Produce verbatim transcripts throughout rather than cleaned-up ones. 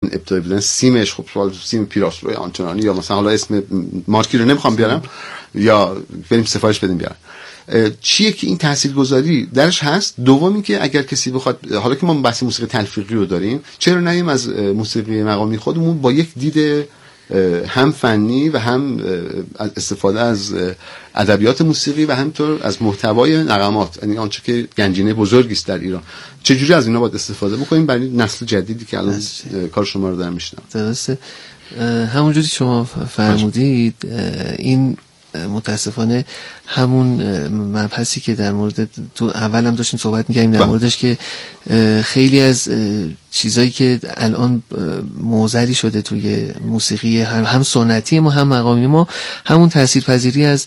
ابتدایی بودن سیمش، خب سوال سیم پیراسلو یا آنتونانی یا مثلا حالا اسم مارکی رو نمیخوام بیارم یا بریم سفارش بدیم بیارم، چیه که این تاثیرگذاری درش هست. دوم این که اگر کسی بخواد، حالا که ما بحث موسیقی تلفیقی رو داریم، چرا نیم از موسیقی مقامی خودمون با یک دید هم فنی و هم استفاده از ادبیات موسیقی و همینطور از محتوای نغمات، یعنی آنچه که گنجینه بزرگی است در ایران، چجوری از اینا باید استفاده بکنیم برای نسل جدیدی که الان کار شما رو دارن میشنن. درسته، همونجوری شما فرمودید این متاسفانه همون مبحثی که در مورد تو اول هم داشتیم صحبت می‌کردیم در موردش که خیلی از چیزایی که الان موزری شده توی موسیقی هم, هم سنتی ما هم مقامی ما، همون تاثیرپذیری از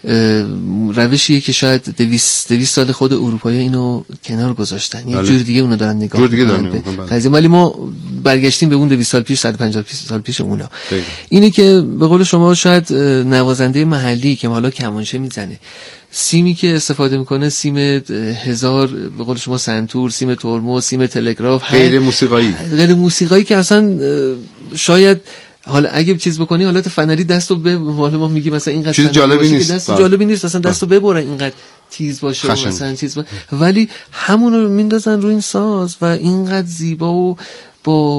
روشیه که شاید دویست دویست سال خود اروپایی اینو کنار گذاشتن، یک جور دیگه اونو دارن نگاه می‌کنن. ولی ما برگشتیم به اون دویست سال پیش، صد و پنجاه سال پیش اونا. اینی که به قول شما شاید نوازنده محلی که حالا کمانچه میزنه، سیمی که استفاده میکنه سیم هزار به قول شما سنتور، سیم ترمز، سیم تلگراف، غیر موسیقایی غیر موسیقایی که اصلا شاید حالا اگه چیز بکنی حالت فنری دستو به حالا ما میگیم مثلا اینقدر چیز جالبی نیست، دست جالبی نیست اصلا دستو ببره اینقدر تیز باشه مثلا چیز با... ولی همون رو میندازن روی این ساز و اینقدر زیبا و با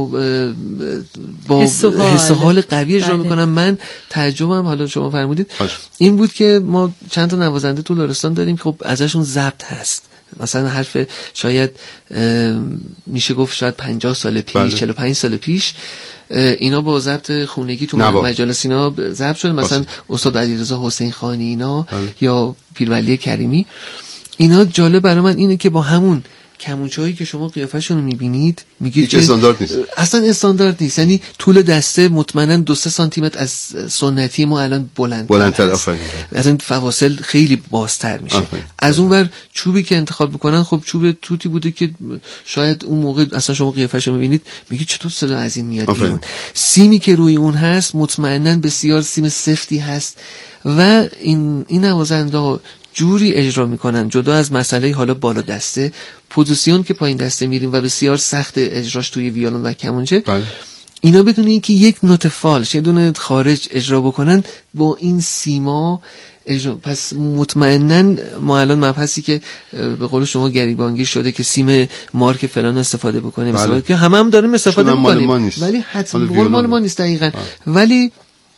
با حس و حال قوی اجرا میکنم. من تعجبم، حالا شما فرمودید این بود که ما چند تا نوازنده تو لرستان داریم خب ازشون ضبط هست، مثلا حرف شاید میشه گفت شاید پنجاه سال پیش، چهل و پنج سال پیش اینا با ضبط خونگی تو مجالس اینا ضبط شده، مثلا استاد علیرضا حسین خانی اینا بله. یا پیرولی کریمی اینا. جالب برای من اینه که با همون کمونچه‌هایی که شما قیافه‌شون رو می‌بینید میگید که استاندارد نیست، اصلا استاندارد نیست، یعنی طول دسته مطمئنا دو سه سانتی متر از سنتی ما الان بلند بلندتر آفرین، از این فواصل خیلی بازتر میشه. از اونور چوبی که انتخاب میکنن خب چوب توتی بوده که شاید اون موقع اصلا شما قیافه‌شو می‌بینید میگید چطور صدا از این میاد بیرون. سیمی که روی اون هست مطمئنا بسیار سیم سفتی هست و این این نوازنده جوری اجرا میکنن جدا از مسئله حالا بالا دسته، پوزیشن که پایین دسته میریم و بسیار سخت اجراش توی ویولن و کمانچه بله. اینا بدون اینکه یک نوت فالش یه دونه خارج اجرا بکنن با این سیما اجرا. پس مطمئناً ما الان مبحثی که به قول شما گریبانگیر شده که سیم مارک فلان استفاده بکنیم بله. که همه هم داریم استفاده میکنیم ولی حتما قول مال ما نیست دقیقاً بله. ولی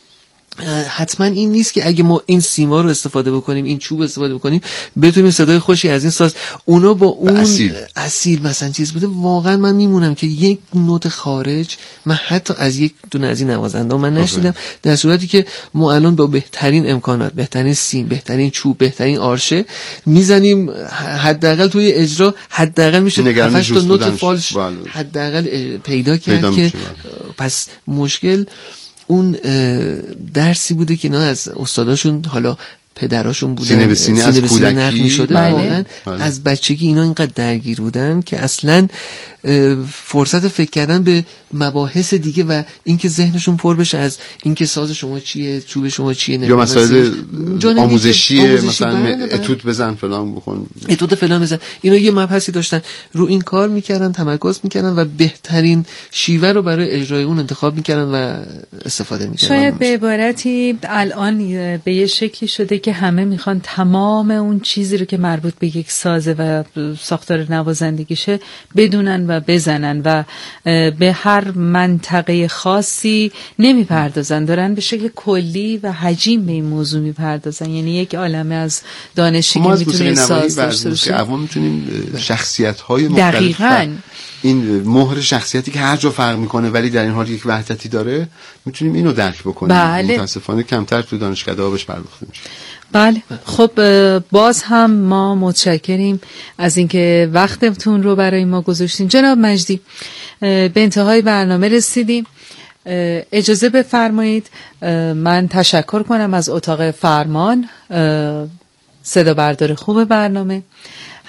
حتما این نیست که اگه ما این سیما رو استفاده بکنیم، این چوب استفاده بکنیم، بتونیم صدای خوشی از این ساز اونا با اون اصیل, اصیل مثلا چیز بوده. واقعا من میمونم که یک نوت خارج من حتی از یک دونه از این نوازنده من نشیدم، در صورتی که ما الان با بهترین امکانات، بهترین سیم، بهترین چوب، بهترین آرشه میزنیم، حداقل توی اجرا حداقل میشه هفت تا نوت فالش حداقل پیدا کرد که پس مشکل اون درسی بوده که اینا از استاداشون حالا پدراشون بودن سینه به سینه از کودکی نقل می‌شده بله. واقعا بله. از بچگی اینا اینقدر درگیر بودن که اصلاً فرصت فکر کردن به مباحث دیگه و اینکه ذهنشون پر بشه از اینکه ساز شما چیه، چوب شما چیه، یا مسائل آموزشیه، مثلا اتود بزن فلان بکن، اتود فلان بزن. اینا یه مبحثی داشتن رو این کار میکردن، تمرکز میکردن و بهترین شیوه رو برای اجرای اون انتخاب میکردن و استفاده میکردن. شاید به عبارتی الان به یه شکلی شده که همه میخوان تمام اون چیزی رو که مربوط به یک سازه و ساختار نوازندگیشه بدونن و بزنن و به هر منطقه خاصی نمیپردازن، دارن به شکل کلی و حجیم به این موضوع میپردازن. یعنی یک عالمه از دانشی که میتونه ساز داشته باشه. ما میتونیم شخصیت‌های مختلف دقیقاً این مهر شخصیتی که هر جا فرق میکنه ولی در این حال یک وحدتی داره میتونیم اینو درک بکنیم. بله. متاسفانه کمتر تو دانشکده‌ها بهش پرداخته میشه. بله. خب باز هم ما متشکریم از اینکه وقتتون رو برای ما گذاشتین. جناب مجدی، به انتهای برنامه رسیدیم. اجازه بفرمایید من تشکر کنم از اتاق فرمان، صدا بردار خوب برنامه،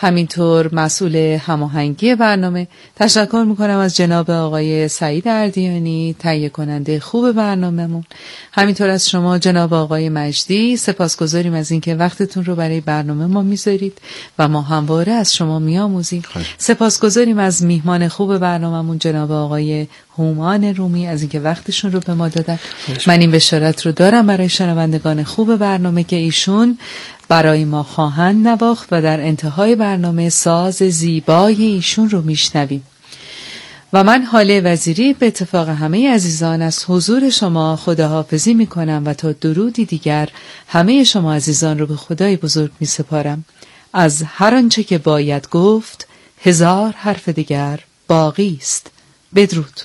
همینطور مسئول هماهنگی برنامه. تشکر میکنم از جناب آقای سعید اردیانی، تهیه کننده خوب برنامه‌مون. همینطور از شما جناب آقای مجدی، سپاسگزاریم از اینکه وقتتون رو برای برنامه ما میذارید و ما همواره از شما میآموزیم. سپاسگزاریم از میهمان خوب برنامه‌مون جناب آقای هومان رومی از اینکه وقتشون رو به ما دادن. من این بشارت رو دارم برای شنوندگان خوب برنامه که ایشون برای ما خواهند نواخت و در انتهای برنامه ساز زیبای ایشون رو میشنویم. و من حاله وزیری به اتفاق همه عزیزان از حضور شما خداحافظی میکنم و تا درودی دیگر همه شما عزیزان رو به خدای بزرگ میسپارم. از هر آنچه که باید گفت هزار حرف دیگر باقی است. بدرود.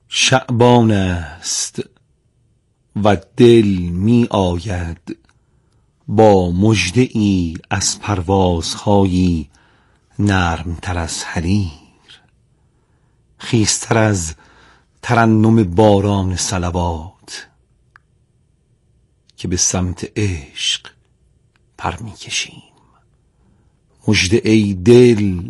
شعبان است و دل می آید با مژده ای از پروازهایی نرمتر از حریر، خیستر از ترنم باران صلوات که به سمت عشق پر می کشیم. مژده ای دل،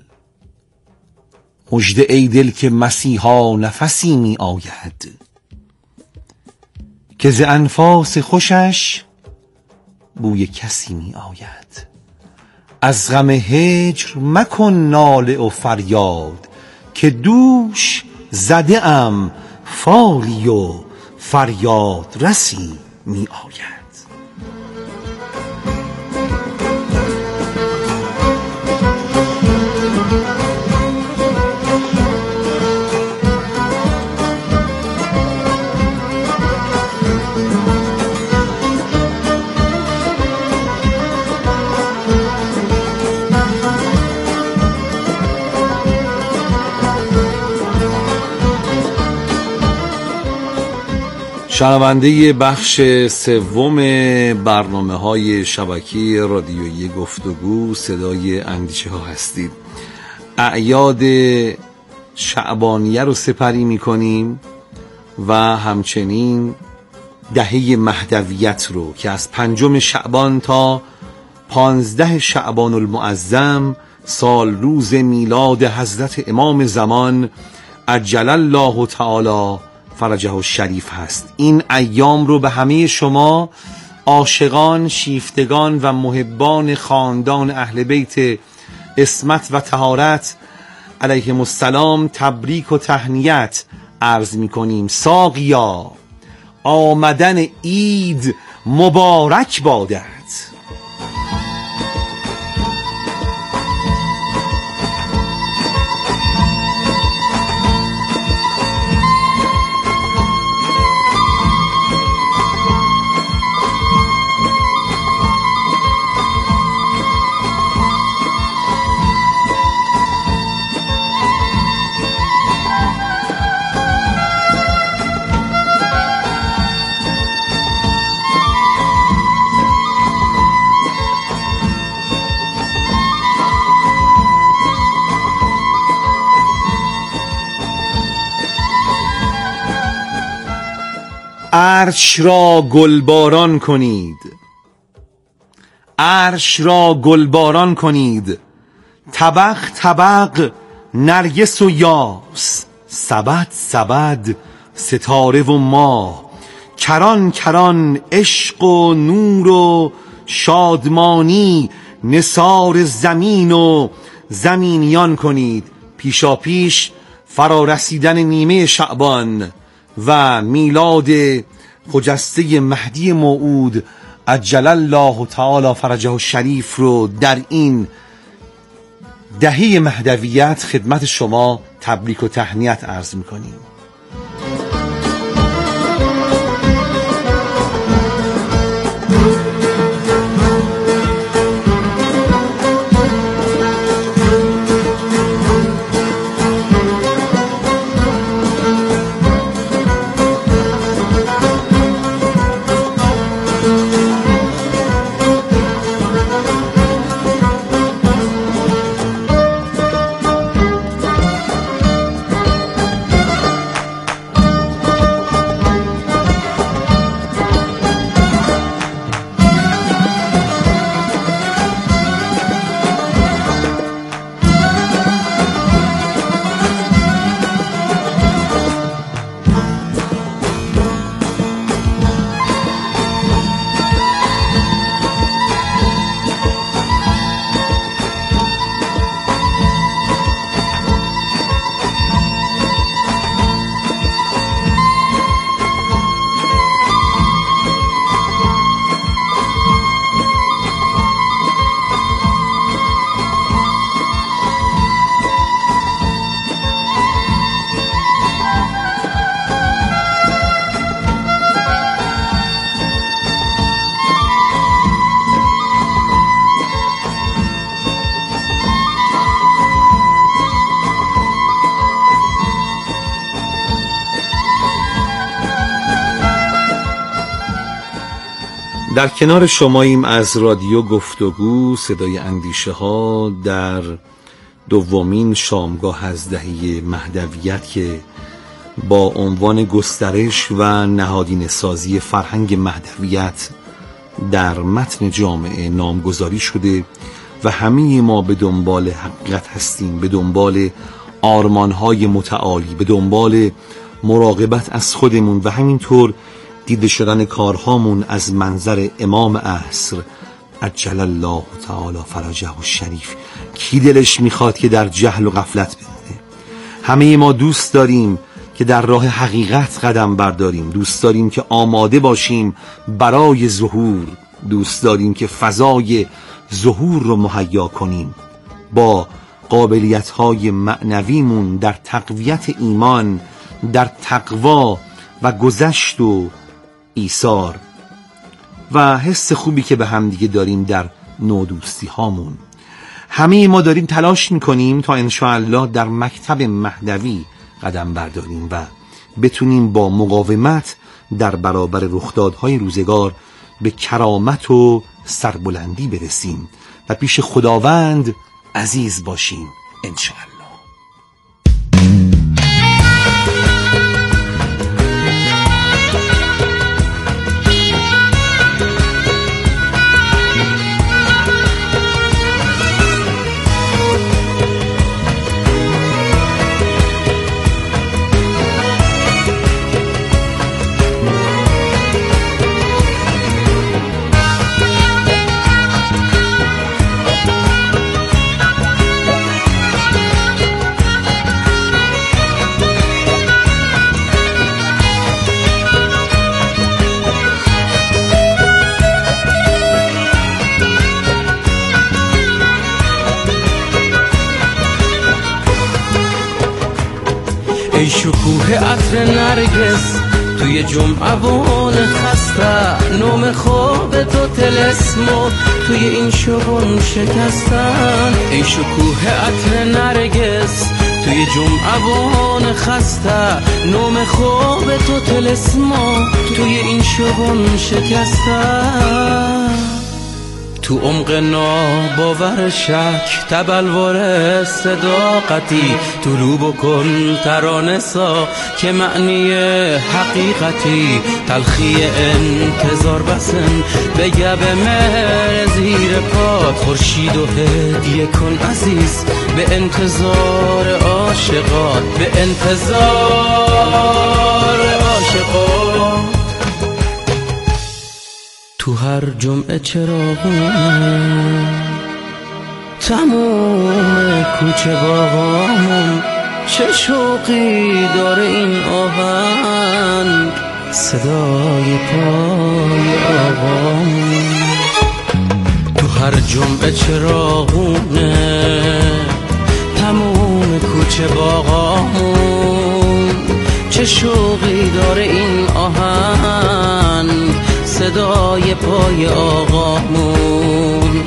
مژده ای دل که مسیحا نفسی می آید که ز انفاس خوشش بوی کسی می آید. از غم هجر مکن ناله و فریاد که دوش زده ام فالی و فریاد رسی می آید. شنونده بخش سوم برنامه های شبکه رادیویی گفتگو صدای اندیشه ها هستید. اعیاد شعبانیه رو سپری می کنیم و همچنین دهه مهدویت رو که از پنجم شعبان تا پانزده شعبان المعظم سال روز میلاد حضرت امام زمان عجل الله تعالی فرجه الشریف هست. این ایام رو به همه شما عاشقان، شیفتگان و محبان خاندان اهل بیت عصمت و طهارت علیهم السلام تبریک و تهنیت عرض می کنیم. ساقیا آمدن عید مبارک بادت. عرش را گلباران کنید، عرش را گلباران کنید، طبق طبق نرگس و یاس، سبد سبد ستاره و ماه، کران کران عشق و نور و شادمانی نثار زمین و زمینیان کنید. پیشا پیش فرا رسیدن نیمه شعبان و میلاد خجسته مهدی موعود عجل الله تعالی فرجه الشریف رو در این دهه مهدویت خدمت شما تبریک و تهنیت عرض می‌کنیم. در کنار شماییم از رادیو گفتگو صدای اندیشه ها در دومین شامگاه از دهه مهدویت که با عنوان گسترش و نهادینه سازی فرهنگ مهدویت در متن جامعه نامگذاری شده و همه ما به دنبال حقیقت هستیم، به دنبال آرمانهای متعالی، به دنبال مراقبت از خودمون و همینطور دیده شدن کارهامون از منظر امام عصر عجل الله تعالی فرجه الشریف. کی دلش میخواد که در جهل و غفلت بمونه؟ همه ما دوست داریم که در راه حقیقت قدم برداریم، دوست داریم که آماده باشیم برای ظهور، دوست داریم که فضای ظهور رو مهیا کنیم با قابلیت‌های معنویمون در تقویت ایمان، در تقوا و گذشت و ایثار و حس خوبی که به هم دیگه داریم در نودوستی هامون. همه ما داریم تلاش میکنیم تا انشاءالله در مکتب مهدوی قدم برداریم و بتونیم با مقاومت در برابر رخدادهای روزگار به کرامت و سربلندی برسیم و پیش خداوند عزیز باشیم انشاءالله. ای شکوه عطر نرگس توی جمعوان خسته، نام خواب تو تلسمو توی این شبون شکستن. ای شکوه عطر نرگس توی جمعوان خسته، نام خواب تو تلسمو توی این شبون شکستن. تو عمق ناباور شک تبلور صداقتی، طلوع بکن ترانه سا که معنی حقیقتی. تلخی انتظار بسن بگه به مهر زیر پات، خورشید و هدیه کن عزیز به انتظار عاشقات، به انتظار عاشقات. تو هر جمعه چراغونه تموم کوچه باغامون، چه شوقی داره این آهنگ صدای پای آقامون. تو هر جمعه چراغونه تموم کوچه باغامون، چه شوقی داره این آهنگ صدای پای آقامون.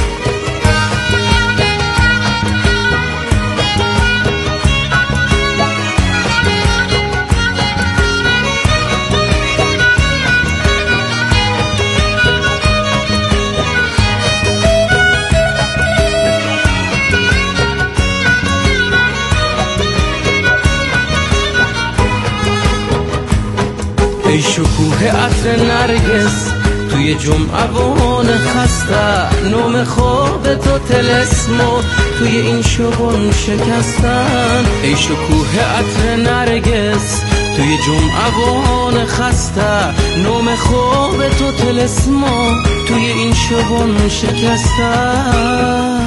ای شکوه عطر نرگس توی جمعوان خسته، نام خواب تو تلسمو توی این شبون شکستن. ای شکوه عطر نرگس توی جمعوان خسته، نام خواب تو تلسمو توی این شبون شکستن.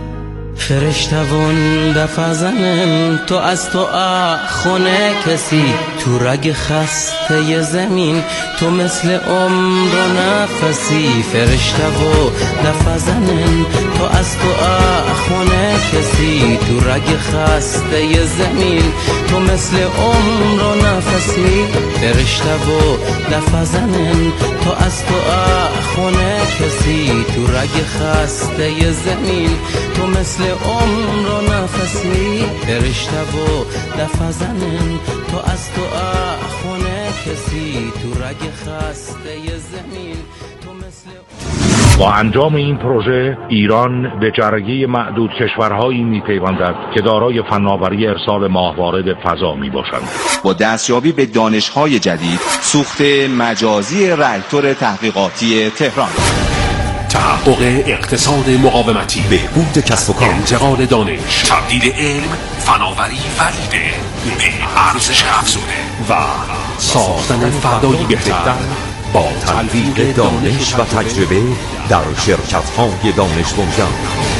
فرشتوان دفع زنن تو از تو خونه کسی، تو رگ خسته زمین تو مثل عمر و نفسی. فرشتوان دفع زنن تو از تو خونه کسی، تو رگ خسته زمین تو مثل عمر و نفسی. فرشتوان دفع زنن تو از تو خونه کسی، تو رگ خسته زمین تو مثل عمر و نفسی. فرشته و دفع زنن تو از تو خونه کسی تو رگ خسته زمین تو مثل با انجام این پروژه ایران به جرگه معدود کشورهایی می‌پیوندد که دارای فناوری ارسال ماهوارد فضا میباشند. با دستیابی به دانش‌های جدید، سوخت مجازی راکتور تحقیقاتی تهران، تحقق اقتصاد مقاومتی، بهبود کسب و کار، انتقال دانش، تبدیل علم، فناوری و ایده به ارزش افزوده و ساختن فردایی بهتر با تلفیق دانش و تجربه در شرکت‌های دانش بنیان.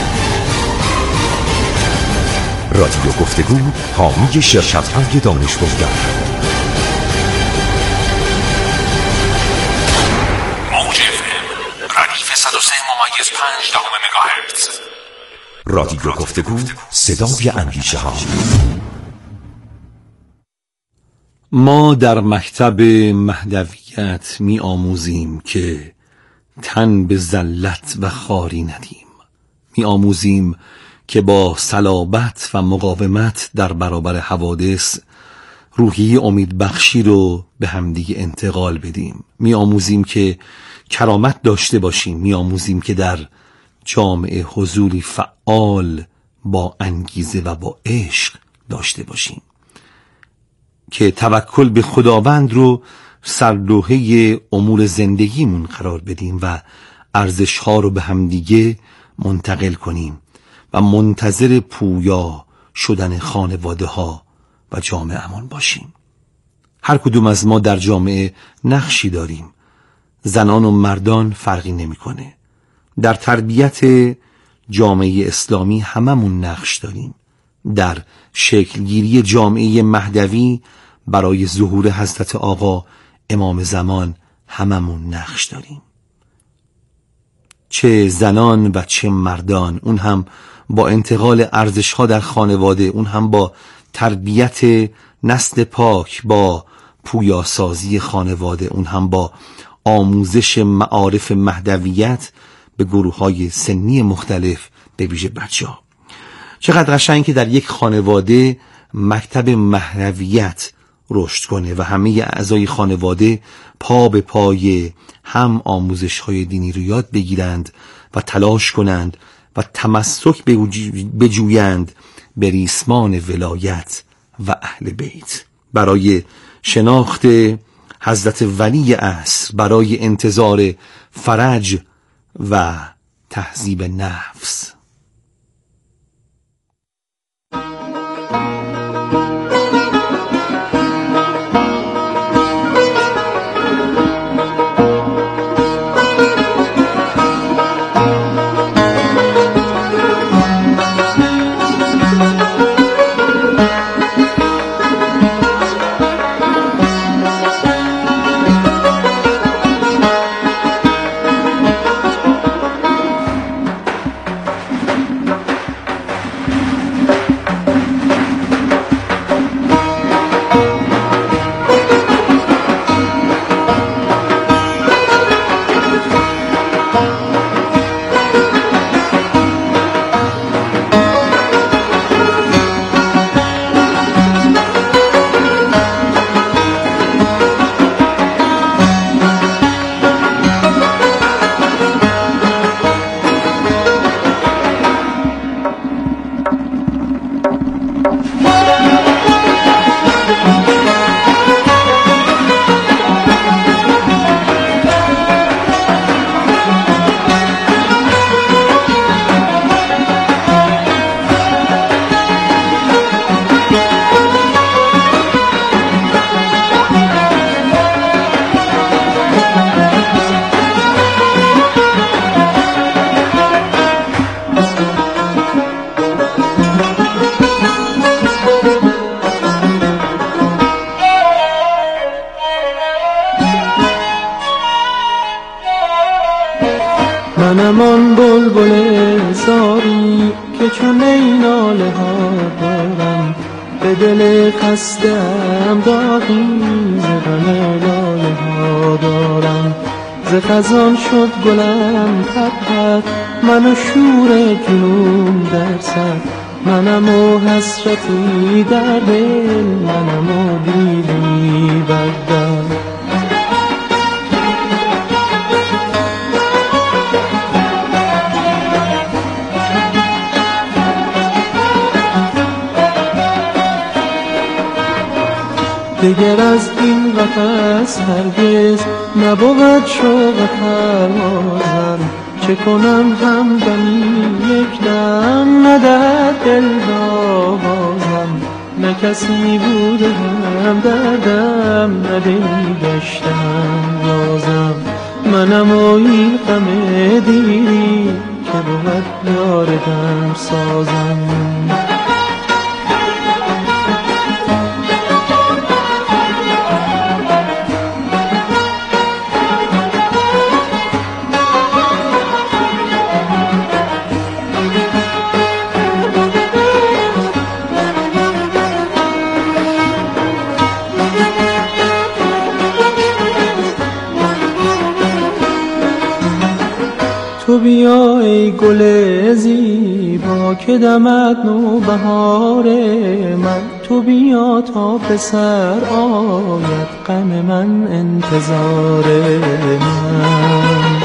رادیو گفتگو حامی شرکت‌های دانش بنیان. موج اف ام ردیف صد و سه ممیز پنج دهم مگاهرتز. رادیو گفتگو صدای اندیشه ها. ما در مکتب مهدویت می آموزیم که تن به ذلت و خواری ندیم. می آموزیم که با صلابت و مقاومت در برابر حوادث روحی امید بخشی رو به همدیگه انتقال بدیم. می آموزیم که کرامت داشته باشیم. می آموزیم که در جامعه حضوری فعال با انگیزه و با عشق داشته باشیم، که توکل به خداوند رو سرلوحه امور زندگیمون قرار بدیم و ارزش‌ها رو به همدیگه منتقل کنیم و منتظر پویا شدن خانواده‌ها و جامعه‌مون باشیم. هر کدوم از ما در جامعه نقشی داریم. زنان و مردان فرقی نمی‌کنه. در تربیت جامعه اسلامی هممون نقش داریم. در شکلگیری جامعه مهدوی برای ظهور حضرت آقا امام زمان هممون نقش داریم. چه زنان و چه مردان، اون هم با انتقال ارزش‌ها در خانواده، اون هم با تربیت نسل پاک، با پویاسازی خانواده، اون هم با آموزش معارف مهدویت به گروه‌های سنی مختلف، به ویژه بچه‌ها. چقدر قشنگ که در یک خانواده مکتب مهدویت رشد کنه و همه اعضای خانواده پا به پای هم آموزش‌های دینی رو یاد بگیرند و تلاش کنند و تمسک بجویند به ریسمان ولایت و اهل بیت، برای شناخت حضرت ولی عصر، برای انتظار فرج و تهذیب نفس. منم آن بلبل زاری که چون این ناله ها دارم، به دل خستم داغی ز غم لاله ها دارم. ز خزان شد گلم پرپر، من و شور جنون در سر، منم و حسرتی در دل، منم و دیدی بر در. دیگر از این قفس هرگز نبود شوق پروازم. چه کنم همدمی یک دم ندهد دل بازم. نه کسی بوده هم دردم نه دلی داشتم رازم. منم و این غم دیری که بود یار دم سازم. تو بیا ای گل زیبا که دمد نوبهار من. تو بیا تا به سر آید غم من انتظار من.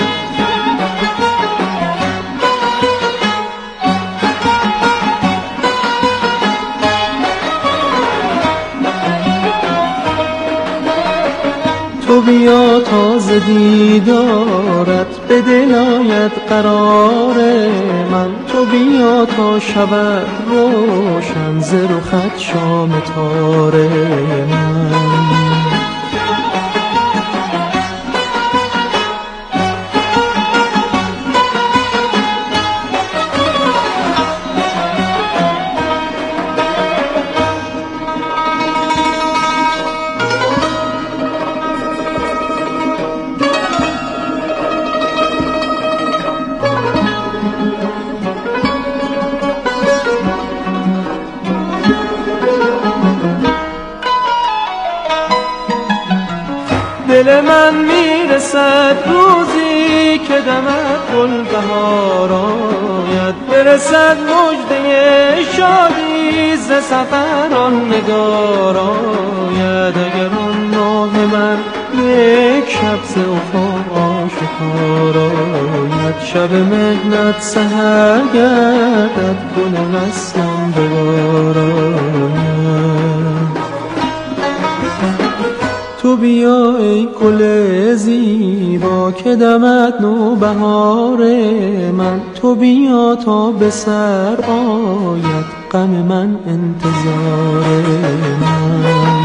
تو بیا تا ز دیدارت به دل آید قرار من. تو بیا تا شود روشن ز رخت شام تار من. دل من میرسد روزی که دمد گل بهار آید. برسد مژده شادی ز سفر آن نگار آید. اگر آن نام من یک شب ز افق آشکار آید. شب مهنت سحر گردد گل وصلم به بار آید. تو بیا ای گل زیبا که دمد نوبهار من. تو بیا تا به سر آید غم من انتظار من.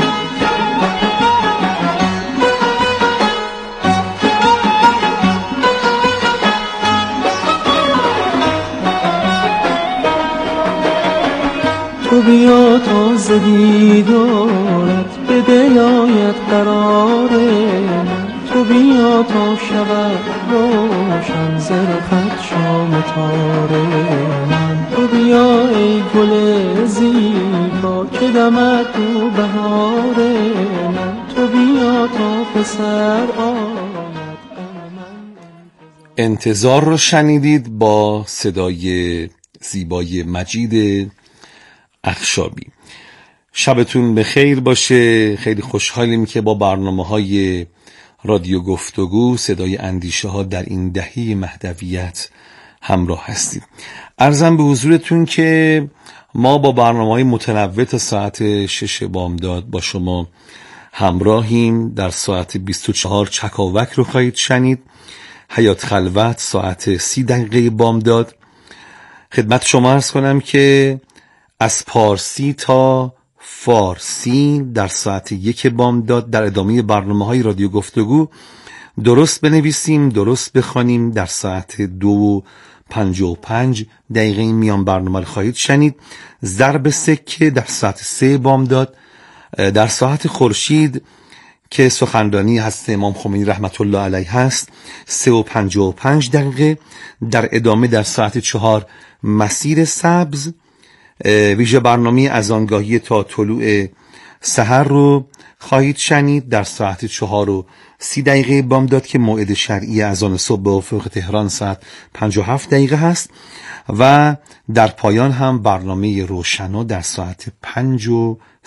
تو بیا تا ز دیدارت به دل آید قرار من. تو بیا تا شود روشن ز رخت شام تار من. تو بیا ای گل زیبا که دمد نوبهار من. تو بیا تا به سر آید غم من. انتظار رو شنیدید با صدای زیبای مجید اخشابی. شبتون بخیر باشه. خیلی خوشحالیم که با برنامه‌های رادیو گفتگو صدای اندیشه ها در این دهه مهدویت همراه هستید. عرضم به حضورتون که ما با برنامه‌های متنوع تا ساعت شش بامداد با شما همراهیم. در ساعت بیست و چهار چکاوک رو خواهید شنید. حیات خلوت ساعت سی دقیقه بامداد. خدمت شما عرض کنم که از پارسی تا فارسی در ساعت یک بامداد در ادامه برنامه‌های رادیو گفتگو درست بنویسیم درست بخوانیم در ساعت دو و پنجاه و پنج دقیقه این میان برنامه رو خواهید شنید. ضرب سکه در ساعت سه بامداد. در ساعت خورشید که سخنرانی هست امام خمینی رحمت الله علیه هست سه و پنجاه و پنج دقیقه. در ادامه در ساعت چهار مسیر سبز ویژه برنامه از آنگاهی تا طلوع سحر رو خواهید شنید در ساعت چهار و سی دقیقه بامداد که موعد شرعی اذان صبح به افق تهران ساعت پنجاه و هفت دقیقه هست. و در پایان هم برنامه روشنا در ساعت پنج و